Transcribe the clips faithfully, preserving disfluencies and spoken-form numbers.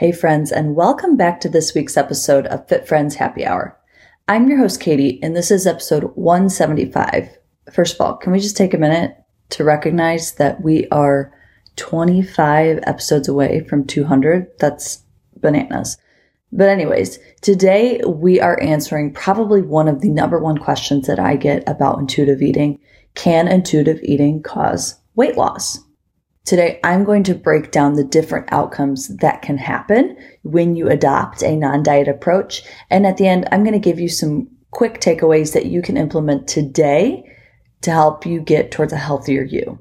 Hey friends, and welcome back to this week's episode of Fit Friends Happy Hour. I'm your host, Katie, and this is episode one seventy-five. First of all, can we just take a minute to recognize that we are twenty-five episodes away from two hundred? That's bananas. But anyways, today we are answering probably one of the number one questions that I get about intuitive eating. Can intuitive eating cause weight loss? Today, I'm going to break down the different outcomes that can happen when you adopt a non-diet approach. And at the end, I'm going to give you some quick takeaways that you can implement today to help you get towards a healthier you.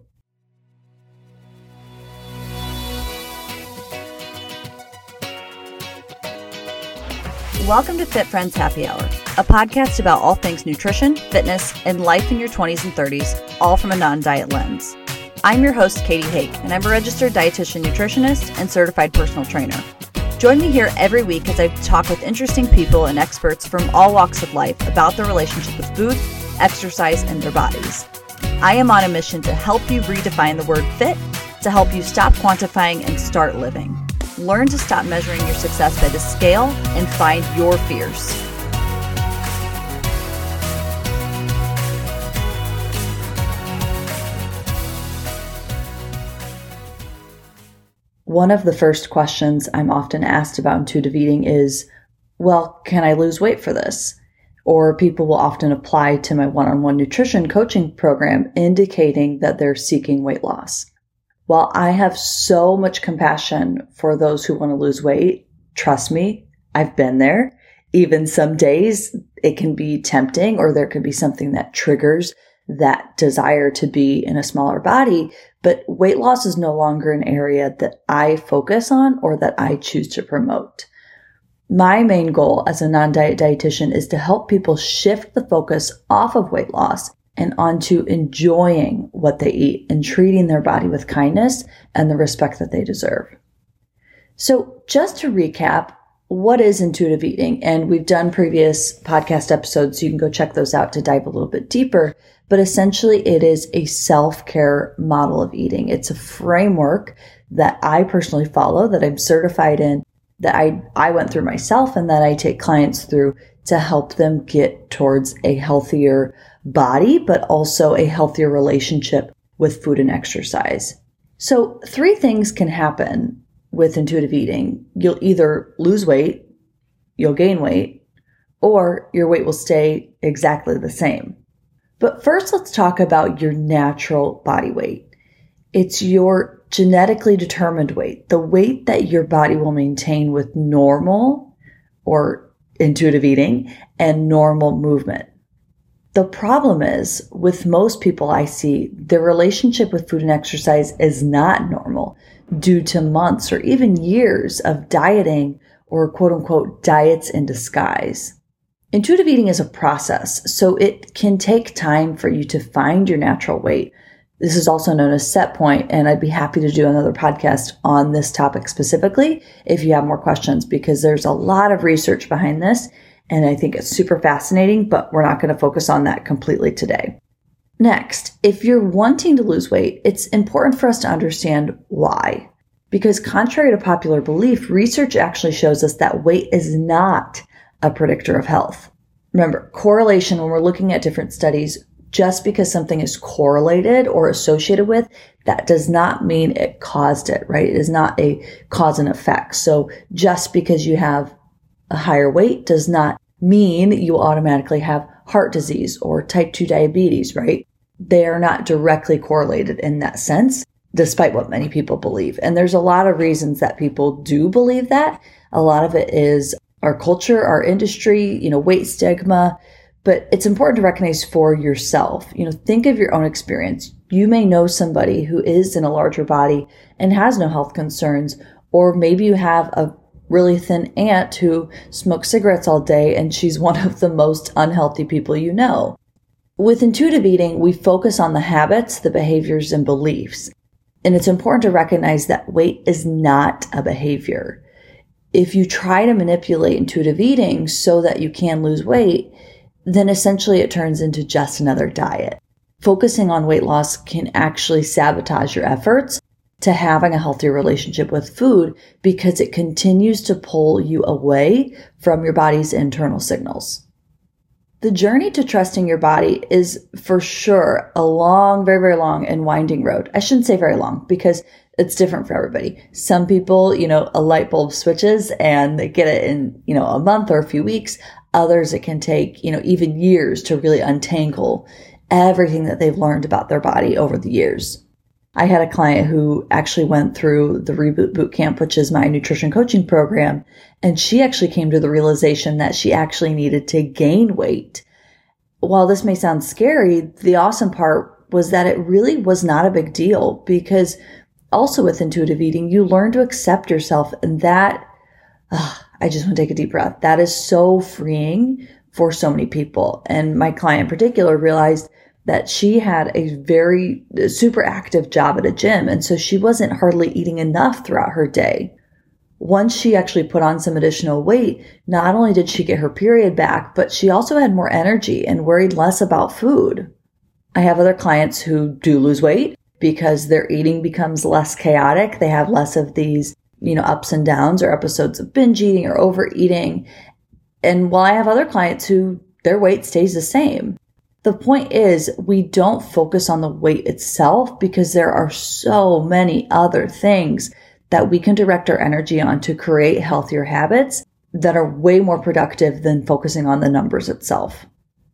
Welcome to Fit Friends Happy Hour, a podcast about all things nutrition, fitness, and life in your twenties and thirties, all from a non-diet lens. I'm your host, Katie Hake, and I'm a registered dietitian nutritionist and certified personal trainer. Join me here every week as I talk with interesting people and experts from all walks of life about their relationship with food, exercise, and their bodies. I am on a mission to help you redefine the word fit, to help you stop quantifying and start living. Learn to stop measuring your success by the scale and find your fears. One of the first questions I'm often asked about intuitive eating is, well, can I lose weight for this? Or people will often apply to my one-on-one nutrition coaching program indicating that they're seeking weight loss. While I have so much compassion for those who want to lose weight, trust me, I've been there. Even some days it can be tempting, or there could be something that triggers that desire to be in a smaller body, but weight loss is no longer an area that I focus on or that I choose to promote. My main goal as a non-diet dietitian is to help people shift the focus off of weight loss and onto enjoying what they eat and treating their body with kindness and the respect that they deserve. So just to recap, what is intuitive eating? And we've done previous podcast episodes, so you can go check those out to dive a little bit deeper. But essentially, it is a self-care model of eating. It's a framework that I personally follow, that I'm certified in, that I, I went through myself, and that I take clients through to help them get towards a healthier body, but also a healthier relationship with food and exercise. So three things can happen with intuitive eating. You'll either lose weight, you'll gain weight, or your weight will stay exactly the same. But first, let's talk about your natural body weight. It's your genetically determined weight, the weight that your body will maintain with normal or intuitive eating and normal movement. The problem is, with most people I see, their relationship with food and exercise is not normal due to months or even years of dieting or quote unquote diets in disguise. Intuitive eating is a process, so it can take time for you to find your natural weight. This is also known as set point, and I'd be happy to do another podcast on this topic specifically if you have more questions, because there's a lot of research behind this, and I think it's super fascinating, but we're not going to focus on that completely today. Next, if you're wanting to lose weight, it's important for us to understand why. Because contrary to popular belief, research actually shows us that weight is not a predictor of health. Remember, correlation, when we're looking at different studies, just because something is correlated or associated with, that does not mean it caused it, right? It is not a cause and effect. So just because you have a higher weight does not mean you automatically have heart disease or type two diabetes, right? They are not directly correlated in that sense, despite what many people believe. And there's a lot of reasons that people do believe that. A lot of it is our culture, our industry, you know, weight stigma, but it's important to recognize for yourself. You know, think of your own experience. You may know somebody who is in a larger body and has no health concerns, or maybe you have a really thin aunt who smokes cigarettes all day and she's one of the most unhealthy people you know. With intuitive eating, we focus on the habits, the behaviors, and beliefs. And it's important to recognize that weight is not a behavior. If you try to manipulate intuitive eating so that you can lose weight, then essentially it turns into just another diet. Focusing on weight loss can actually sabotage your efforts to having a healthier relationship with food because it continues to pull you away from your body's internal signals. The journey to trusting your body is for sure a long, very, very long and winding road. I shouldn't say very long because it's different for everybody. Some people, you know, a light bulb switches and they get it in, you know, a month or a few weeks. Others, it can take, you know, even years to really untangle everything that they've learned about their body over the years. I had a client who actually went through the Reboot Bootcamp, which is my nutrition coaching program, and she actually came to the realization that she actually needed to gain weight. While this may sound scary, the awesome part was that it really was not a big deal because also with intuitive eating, you learn to accept yourself, and that, uh, I just want to take a deep breath. That is so freeing for so many people. And my client in particular realized that she had a very super active job at a gym. And so she wasn't hardly eating enough throughout her day. Once she actually put on some additional weight, not only did she get her period back, but she also had more energy and worried less about food. I have other clients who do lose weight because their eating becomes less chaotic. They have less of these, you know, ups and downs or episodes of binge eating or overeating. And while I have other clients who their weight stays the same. The point is, we don't focus on the weight itself because there are so many other things that we can direct our energy on to create healthier habits that are way more productive than focusing on the numbers itself.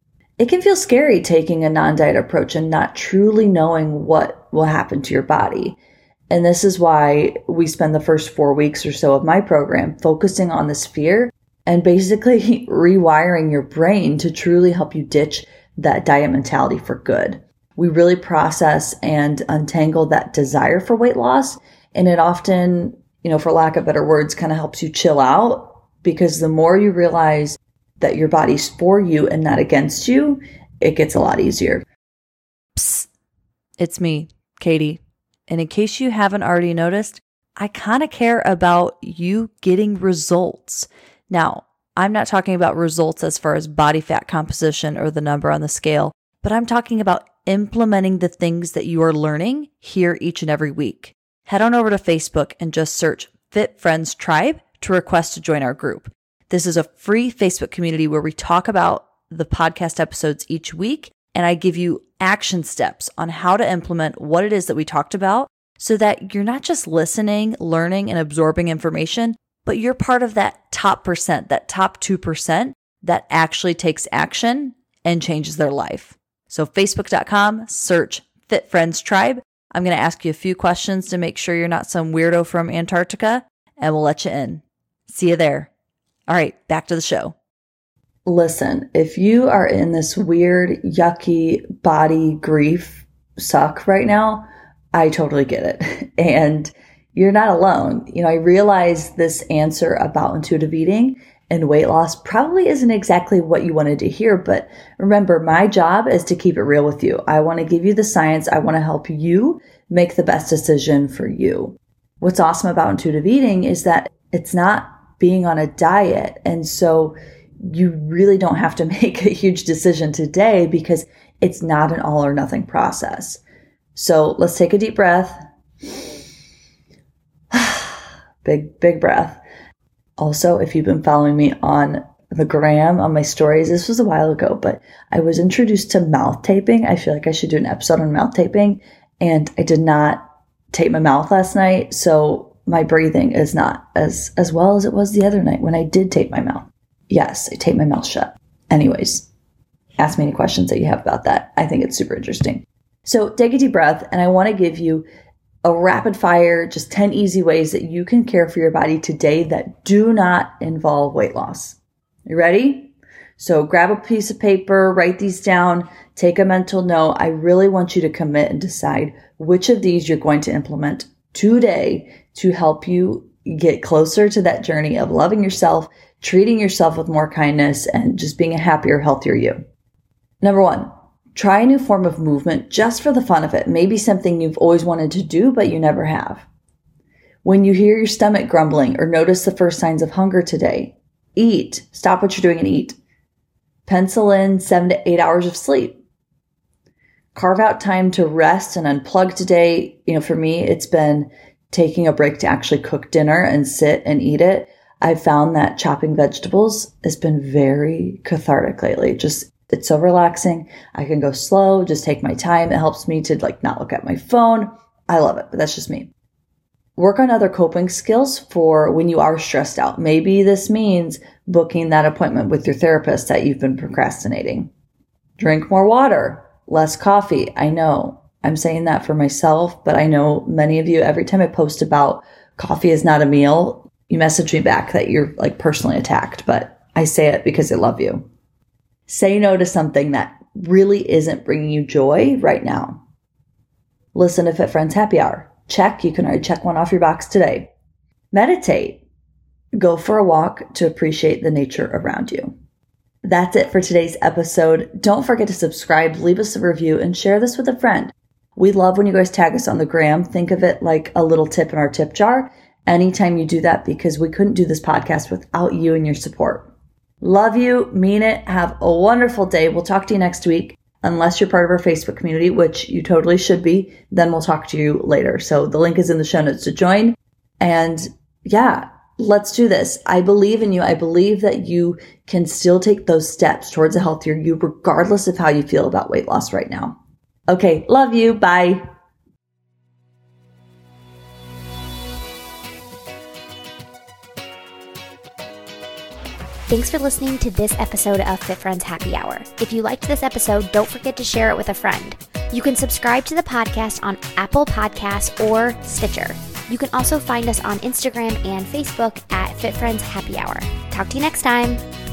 It can feel scary taking a non-diet approach and not truly knowing what will happen to your body. And this is why we spend the first four weeks or so of my program focusing on this fear and basically rewiring your brain to truly help you ditch that diet mentality for good. We really process and untangle that desire for weight loss. And it often, you know, for lack of better words, kind of helps you chill out because the more you realize that your body's for you and not against you, it gets a lot easier. Psst. It's me, Katie. And in case you haven't already noticed, I kind of care about you getting results. Now, I'm not talking about results as far as body fat composition or the number on the scale, but I'm talking about implementing the things that you are learning here each and every week. Head on over to Facebook and just search Fit Friends Tribe to request to join our group. This is a free Facebook community where we talk about the podcast episodes each week, and I give you action steps on how to implement what it is that we talked about so that you're not just listening, learning, and absorbing information, but you're part of that top percent, that top two percent that actually takes action and changes their life. So facebook dot com, search Fit Friends Tribe. I'm going to ask you a few questions to make sure you're not some weirdo from Antarctica, and we'll let you in. See you there. All right, back to the show. Listen, if you are in this weird, yucky body grief suck right now, I totally get it. And you're not alone. You know, I realize this answer about intuitive eating and weight loss probably isn't exactly what you wanted to hear, but remember, my job is to keep it real with you. I want to give you the science. I want to help you make the best decision for you. What's awesome about intuitive eating is that it's not being on a diet. And so you really don't have to make a huge decision today because it's not an all or nothing process. So let's take a deep breath. Big, big breath. Also, if you've been following me on the gram, on my stories, this was a while ago, but I was introduced to mouth taping. I feel like I should do an episode on mouth taping, and I did not tape my mouth last night, so my breathing is not as, as well as it was the other night when I did tape my mouth. Yes, I taped my mouth shut. Anyways, ask me any questions that you have about that. I think it's super interesting. So take a deep breath, and I want to give you a rapid fire, just ten easy ways that you can care for your body today that do not involve weight loss. You ready? So grab a piece of paper, write these down, take a mental note. I really want you to commit and decide which of these you're going to implement today to help you get closer to that journey of loving yourself, treating yourself with more kindness, and just being a happier, healthier you. Number one, try a new form of movement just for the fun of it. Maybe something you've always wanted to do, but you never have. When you hear your stomach grumbling or notice the first signs of hunger today, eat. Stop what you're doing and eat. Pencil in seven to eight hours of sleep. Carve out time to rest and unplug today. You know, for me, it's been taking a break to actually cook dinner and sit and eat it. I've found that chopping vegetables has been very cathartic lately. Just, it's so relaxing. I can go slow, just take my time. It helps me to like not look at my phone. I love it, but that's just me. Work on other coping skills for when you are stressed out. Maybe this means booking that appointment with your therapist that you've been procrastinating. Drink more water, less coffee. I know I'm saying that for myself, but I know many of you, every time I post about coffee is not a meal, you message me back that you're like personally attacked, but I say it because I love you. Say no to something that really isn't bringing you joy right now. Listen to Fit Friends Happy Hour. Check. You can already check one off your box today. Meditate. Go for a walk to appreciate the nature around you. That's it for today's episode. Don't forget to subscribe, leave us a review, and share this with a friend. We love when you guys tag us on the gram. Think of it like a little tip in our tip jar anytime you do that, because we couldn't do this podcast without you and your support. Love you. Mean it. Have a wonderful day. We'll talk to you next week. Unless you're part of our Facebook community, which you totally should be, then we'll talk to you later. So the link is in the show notes to join. And yeah, let's do this. I believe in you. I believe that you can still take those steps towards a healthier you, regardless of how you feel about weight loss right now. Okay. Love you. Bye. Thanks for listening to this episode of Fit Friends Happy Hour. If you liked this episode, don't forget to share it with a friend. You can subscribe to the podcast on Apple Podcasts or Stitcher. You can also find us on Instagram and Facebook at Fit Friends Happy Hour. Talk to you next time.